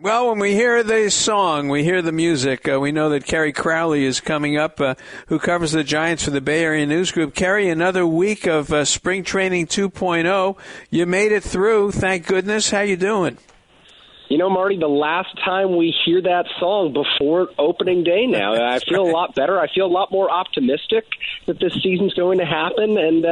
Well, when we hear the song, we hear the music, we know that Kerry Crowley is coming up, who covers the Giants for the Bay Area News Group. Kerry, another week of Spring Training 2.0. You made it through, thank goodness. How you doing? You know, Marty, the last time we hear that song before opening day now, I feel a lot better. I feel a lot more optimistic that this season's going to happen. And,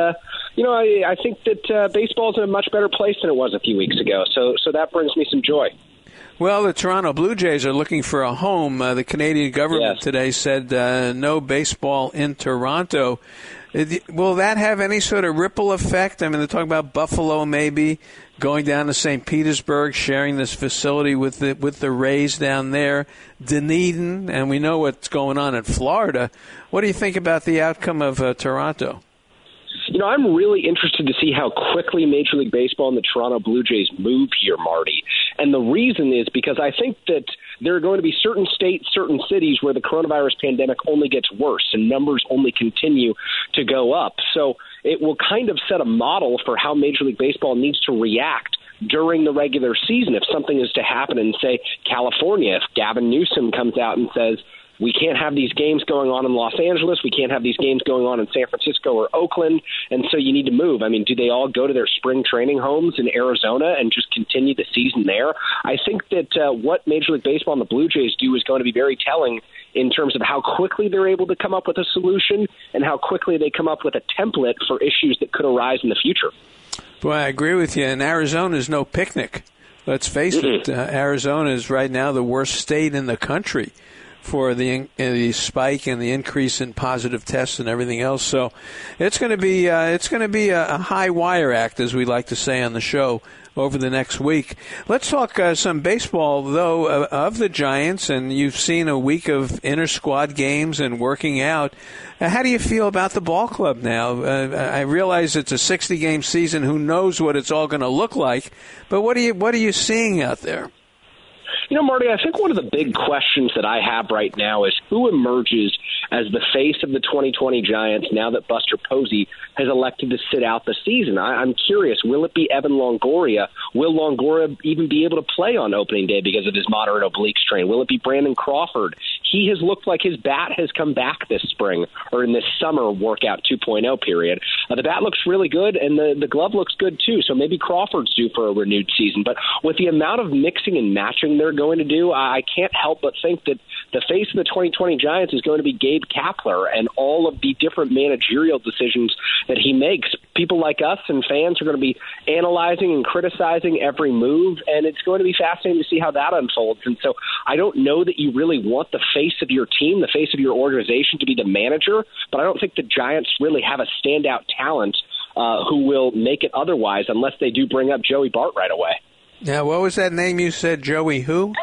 I think that baseball's in a much better place than it was a few weeks ago. So that brings me some joy. Well, the Toronto Blue Jays are looking for a home. The Canadian government today said no baseball in Toronto. Will that have any sort of ripple effect? I mean, they're talking about Buffalo maybe going down to St. Petersburg, sharing this facility with the Rays down there, Dunedin, and we know what's going on in Florida. What do you think about the outcome of Toronto? You know, I'm really interested to see how quickly Major League Baseball and the Toronto Blue Jays move here, Marty. And the reason is because I think that there are going to be certain states, certain cities where the coronavirus pandemic only gets worse and numbers only continue to go up. So it will kind of set a model for how Major League Baseball needs to react during the regular season. If something is to happen in, say, California, if Gavin Newsom comes out and says, we can't have these games going on in Los Angeles. We can't have these games going on in San Francisco or Oakland, and so you need to move. I mean, do they all go to their spring training homes in Arizona and just continue the season there? I think that what Major League Baseball and the Blue Jays do is going to be very telling in terms of how quickly they're able to come up with a solution and how quickly they come up with a template for issues that could arise in the future. Boy, I agree with you, and Arizona is no picnic. Let's face it, Arizona is right now the worst state in the country for the spike and the increase in positive tests and everything else. So it's going to be a high wire act, as we like to say on the show, over the next week. Let's talk some baseball, though, of the Giants, and you've seen a week of inter-squad games and working out. How do you feel about the ball club now? I realize it's a 60-game season. Who knows what it's all going to look like? But what are you seeing out there? You know, Marty, I think one of the big questions that I have right now is who emerges as the face of the 2020 Giants now that Buster Posey has elected to sit out the season. I'm curious, will it be Evan Longoria? Will Longoria even be able to play on opening day because of his moderate oblique strain? Will it be Brandon Crawford? He has looked like his bat has come back this spring or in this summer workout 2.0 period. The bat looks really good, and the glove looks good too, so maybe Crawford's due for a renewed season. But with the amount of mixing and matching they're going to do, I can't help but think that the face of the 2020 Giants is going to be Gabe Kapler and all of the different managerial decisions that he makes. People like us and fans are going to be analyzing and criticizing every move, and it's going to be fascinating to see how that unfolds. And so I don't know that you really want the face of your team, the face of your organization, to be the manager, but I don't think the Giants really have a standout talent who will make it otherwise unless they do bring up Joey Bart right away. Yeah, what was that name you said, Joey who?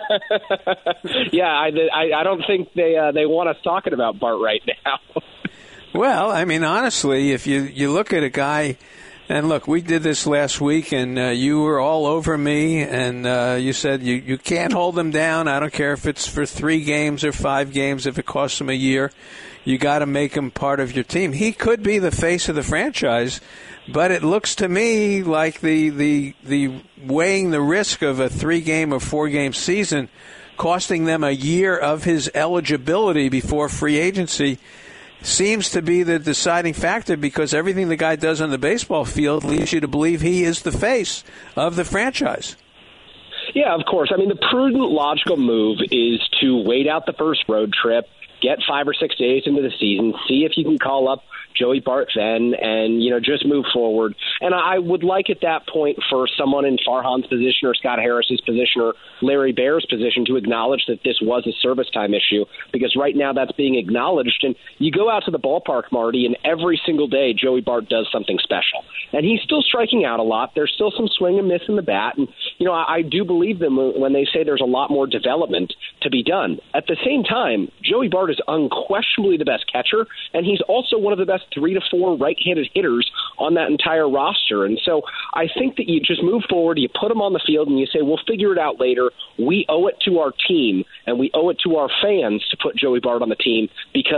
Yeah, I don't think they want us talking about Bart right now. Well, I mean, honestly, if you look at a guy, and look, we did this last week, and you were all over me, and you said you can't hold him down. I don't care if it's for 3 games or 5 games, if it costs him a year. You got to make him part of your team. He could be the face of the franchise, but it looks to me like the weighing the risk of a 3-game or 4-game season costing them a year of his eligibility before free agency seems to be the deciding factor, because everything the guy does on the baseball field leads you to believe he is the face of the franchise. Yeah, of course. I mean, the prudent, logical move is to wait out the first road trip, get 5 or 6 days into the season, see if you can call up Joey Bart then, and, just move forward. And I would like at that point for someone in Farhan's position or Scott Harris's position or Larry Baer's position to acknowledge that this was a service time issue, because right now that's being acknowledged. And you go out to the ballpark, Marty, and every single day Joey Bart does something special. And he's still striking out a lot. There's still some swing and miss in the bat. And, I do believe them when they say there's a lot more development to be done. At the same time, Joey Bart is unquestionably the best catcher, and he's also one of the best 3 to 4 right-handed hitters on that entire roster. And so I think that you just move forward, you put him on the field, and you say, we'll figure it out later. We owe it to our team, and we owe it to our fans to put Joey Bart on the team, because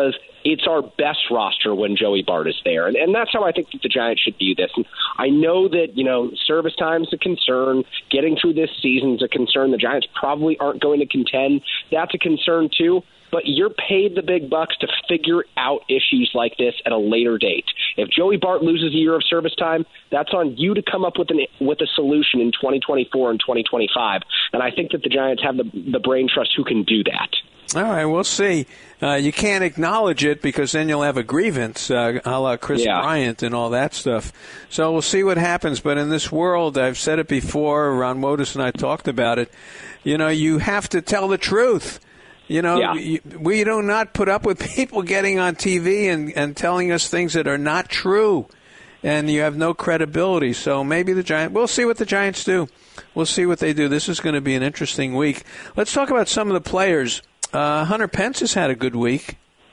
it's our best roster when Joey Bart is there. And that's how I think that the Giants should view this. And I know that, service time is a concern. Getting through this season is a concern. The Giants probably aren't going to contend. That's a concern, too. But you're paid the big bucks to figure out issues like this at a later date. If Joey Bart loses a year of service time, that's on you to come up with a solution in 2024 and 2025. And I think that the Giants have the brain trust who can do that. All right, we'll see. You can't acknowledge it because then you'll have a grievance, a la Chris Bryant and all that stuff. So we'll see what happens. But in this world, I've said it before, Ron Wotus and I talked about it, you have to tell the truth. We do not put up with people getting on TV and telling us things that are not true, and you have no credibility. So maybe we'll see what the Giants do. We'll see what they do. This is going to be an interesting week. Let's talk about some of the players. Hunter Pence has had a good week.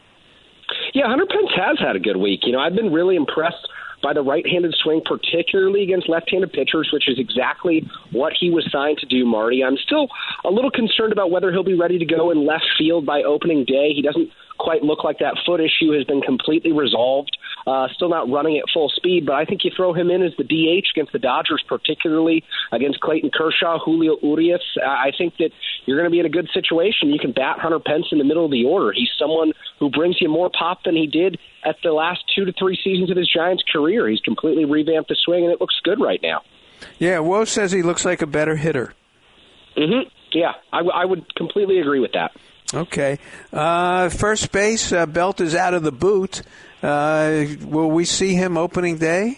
Yeah, Hunter Pence has had a good week. I've been really impressed by the right-handed swing, particularly against left-handed pitchers, which is exactly what he was signed to do, Marty. I'm still a little concerned about whether he'll be ready to go in left field by opening day. He doesn't quite look like that foot issue has been completely resolved. Still not running at full speed, but I think you throw him in as the DH against the Dodgers, particularly against Clayton Kershaw, Julio Urias. I think that you're going to be in a good situation. You can bat Hunter Pence in the middle of the order. He's someone who brings you more pop than he did at the last 2 to 3 seasons of his Giants career. He's completely revamped the swing, and it looks good right now. Yeah, Woe says he looks like a better hitter. Mm-hmm. Yeah, I would completely agree with that. Okay. First base, Belt is out of the boot. Will we see him opening day?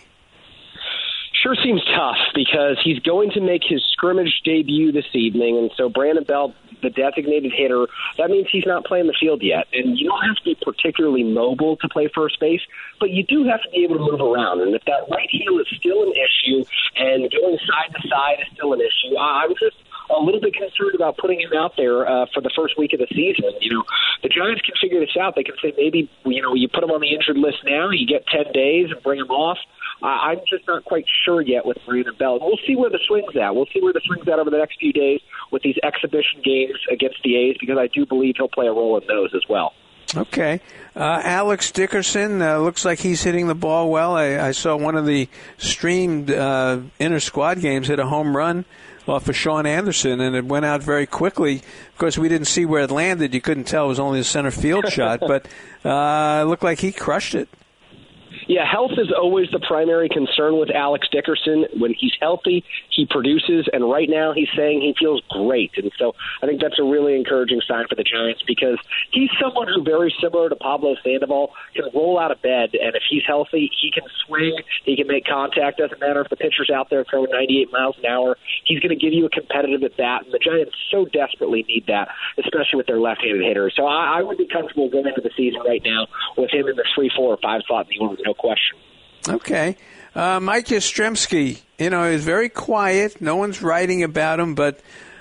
Sure seems tough because he's going to make his scrimmage debut this evening, and so Brandon Belt, the designated hitter, that means he's not playing the field yet. And you don't have to be particularly mobile to play first base, but you do have to be able to move around. And if that right heel is still an issue and going side to side is still an issue, I'm just a little bit concerned about putting him out there for the first week of the season. The Giants can figure this out. They can say maybe, you put him on the injured list now, you get 10 days and bring him off. I'm just not quite sure yet with Brandon Belt. We'll see where the swing's at. We'll see where the swing's at over the next few days with these exhibition games against the A's, because I do believe he'll play a role in those as well. Okay. Alex Dickerson looks like he's hitting the ball well. I saw one of the streamed inter-squad games hit a home run off of Sean Anderson, and it went out very quickly. Of course, we didn't see where it landed. You couldn't tell. It was only a center field shot, but it looked like he crushed it. Yeah, health is always the primary concern with Alex Dickerson. When he's healthy, he produces, and right now he's saying he feels great. And so I think that's a really encouraging sign for the Giants, because he's someone who, very similar to Pablo Sandoval, can roll out of bed, and if he's healthy, he can swing, he can make contact. Doesn't matter if the pitcher's out there throwing 98 miles an hour. He's going to give you a competitive at bat, and the Giants so desperately need that, especially with their left-handed hitters. So I would be comfortable going into the season right now with him in the 3, 4, or 5 slot in the order, no question. Okay. Mike Yastrzemski, is very quiet. No one's writing about him, but,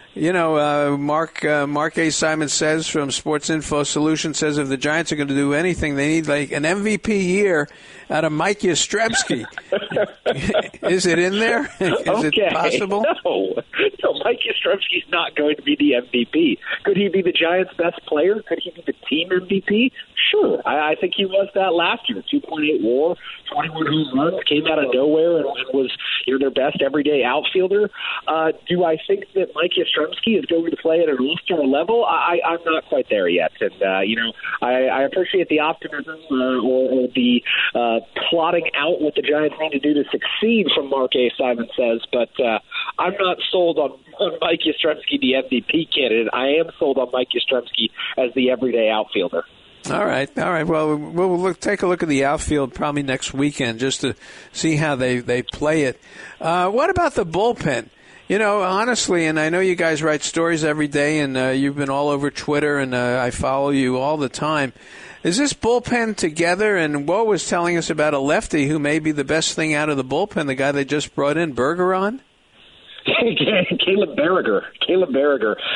Mark A. Simon says from Sports Info Solutions says if the Giants are going to do anything, they need like an MVP year out of Mike Yastrzemski. Is it in there? Is it possible? No, Mike Yastrzemski's not going to be the MVP. Could he be the Giants' best player? Could he be the team MVP? Sure. I think he was that last year. 2.8 WAR, 21 home runs, came out of nowhere and was their best everyday outfielder. Do I think that Mike Yastrzemski is going to play at an all-star level? I'm not quite there yet. And, I appreciate the optimism or the plotting out what the Giants need to do to succeed from Mark A. Simon says, but I'm not sold on Mike Yastrzemski, the MVP candidate. I am sold on Mike Yastrzemski as the everyday outfielder. All right. Well, we'll take a look at the outfield probably next weekend just to see how they play it. What about the bullpen? Honestly, and I know you guys write stories every day, and you've been all over Twitter, and I follow you all the time. Is this bullpen together? And Woe was telling us about a lefty who may be the best thing out of the bullpen, the guy they just brought in, Bergeron? Caleb Berriger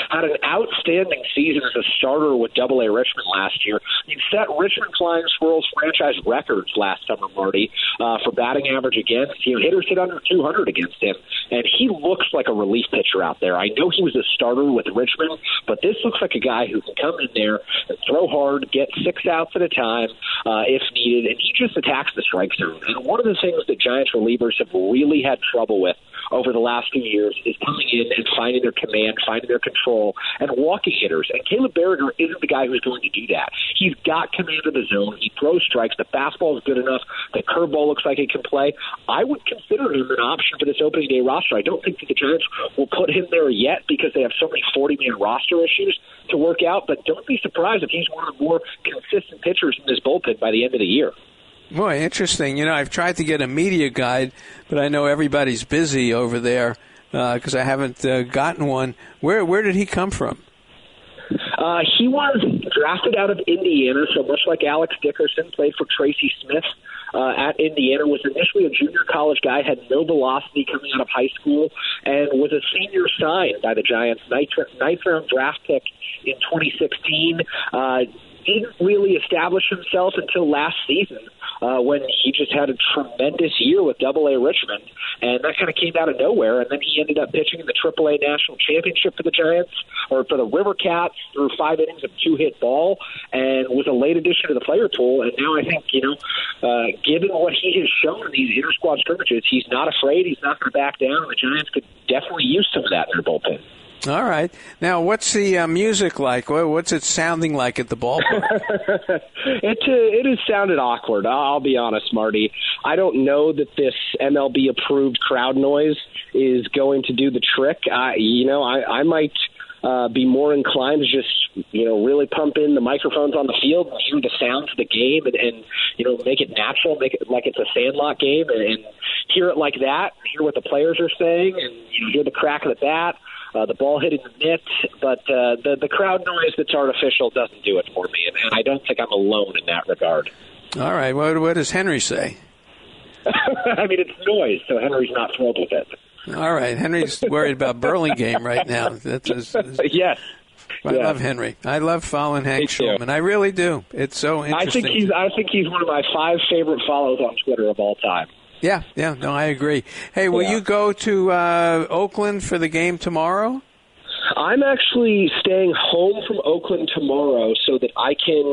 had an outstanding season as a starter with Double-A Richmond last year. He set Richmond Flying Squirrels franchise records last summer, Marty, for batting average against. Hitters hit under 200 against him, and he looks like a relief pitcher out there. I know he was a starter with Richmond, but this looks like a guy who can come in there and throw hard, get 6 outs at a time if needed, and he just attacks the strike zone. And one of the things that Giants relievers have really had trouble with over the last few years is coming in and finding their command, finding their control, and walking hitters. And Caleb Berriger isn't the guy who's going to do that. He's got command of the zone. He throws strikes. The fastball is good enough. The curveball looks like it can play. I would consider him an option for this opening day roster. I don't think that the Giants will put him there yet because they have so many 40-man roster issues to work out, but don't be surprised if he's one of the more consistent pitchers in this bullpen by the end of the year. Boy, interesting. I've tried to get a media guide, but I know everybody's busy over there because I haven't gotten one. Where did he come from? He was drafted out of Indiana, so much like Alex Dickerson, played for Tracy Smith at Indiana, was initially a junior college guy, had no velocity coming out of high school, and was a senior signed by the Giants, ninth round draft pick in 2016. Didn't really establish himself until last season when he just had a tremendous year with Double-A Richmond, and that kind of came out of nowhere. And then he ended up pitching in the Triple-A National Championship for the Giants, or for the River Cats, through 5 innings of 2-hit ball, and was a late addition to the player pool. And now I think, given what he has shown in these inter-squad scrimmages, he's not afraid, he's not going to back down, and the Giants could definitely use some of that in their bullpen. All right. Now, what's the music like? What's it sounding like at the ballpark? It has sounded awkward. I'll be honest, Marty. I don't know that this MLB-approved crowd noise is going to do the trick. I might be more inclined to just, really pump in the microphones on the field and hear the sounds of the game and make it natural, make it like it's a Sandlot game and hear it like that, hear what the players are saying, and hear the crack of the bat. The ball hitting the net, but the crowd noise that's artificial doesn't do it for me, and I don't think I'm alone in that regard. All right, what does Henry say? I mean, it's noise, so Henry's not thrilled with it. All right, Henry's worried about Burlingame right now. Yes. I love Henry. I love following Hank Schulman. I really do. It's so interesting. I think he's one of my 5 favorite follows on Twitter of all time. Yeah, no, I agree. Hey, will you go to Oakland for the game tomorrow? I'm actually staying home from Oakland tomorrow so that I can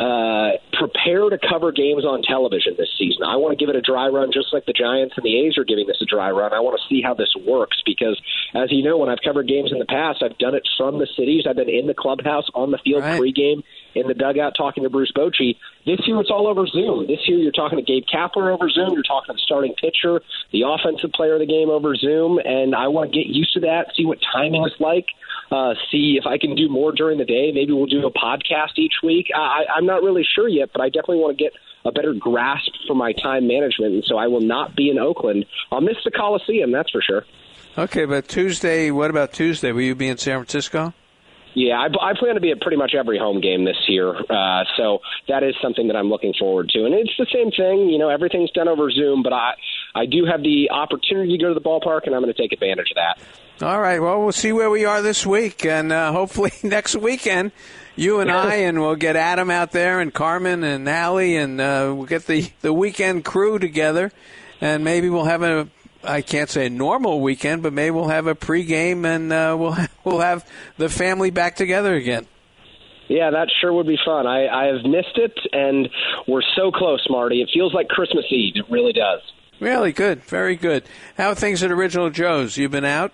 prepare to cover games on television this season. I want to give it a dry run just like the Giants and the A's are giving this a dry run. I want to see how this works because, as you know, when I've covered games in the past, I've done it from the cities. I've been in the clubhouse, on the field pregame, in the dugout talking to Bruce Bochy. This year it's all over Zoom. This year you're talking to Gabe Kapler over Zoom. You're talking to the starting pitcher, the offensive player of the game over Zoom, and I want to get used to that, see what timing is like, see if I can do more during the day. Maybe we'll do a podcast each week. I'm not really sure yet, but I definitely want to get a better grasp for my time management, and so I will not be in Oakland. I'll miss the Coliseum, that's for sure. Okay, but Tuesday, what about Tuesday? Will you be in San Francisco? Yeah, I plan to be at pretty much every home game this year, so that is something that I'm looking forward to. And it's the same thing, everything's done over Zoom, but I do have the opportunity to go to the ballpark, and I'm going to take advantage of that. All right, well, we'll see where we are this week, and hopefully next weekend you and and we'll get Adam out there and Carmen and Allie, and we'll get the weekend crew together, and maybe we'll have I can't say a normal weekend, but maybe we'll have a pregame and we'll have the family back together again. Yeah, that sure would be fun. I have missed it, and we're so close, Marty. It feels like Christmas Eve. It really does. Really good. Very good. How are things at Original Joe's? You been out?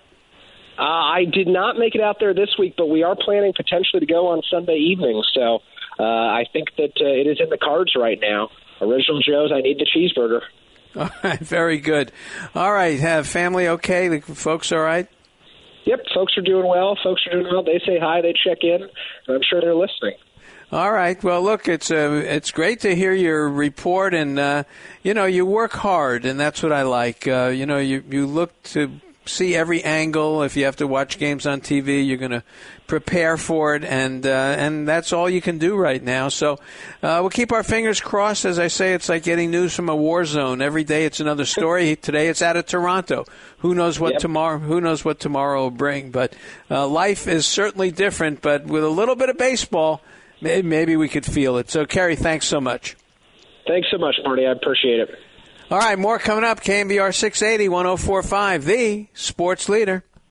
I did not make it out there this week, but we are planning potentially to go on Sunday evening. So I think that it is in the cards right now. Original Joe's, I need the cheeseburger. All right, very good. All right, have family okay? The folks all right? Yep, folks are doing well. They say hi, they check in, and I'm sure they're listening. All right. Well, look, it's great to hear your report, and you work hard, and that's what I like. You look to see every angle. If you have to watch games on TV, you're going to prepare for it, and that's all you can do right now. So we'll keep our fingers crossed. As I say, it's like getting news from a war zone. Every day it's another story. Today it's out of Toronto. Who knows what tomorrow? Who knows what tomorrow will bring? But life is certainly different. But with a little bit of baseball, maybe we could feel it. So, Kerry, thanks so much. Thanks so much, Marty. I appreciate it. All right, more coming up. KNBR 680, 104.5, the sports leader.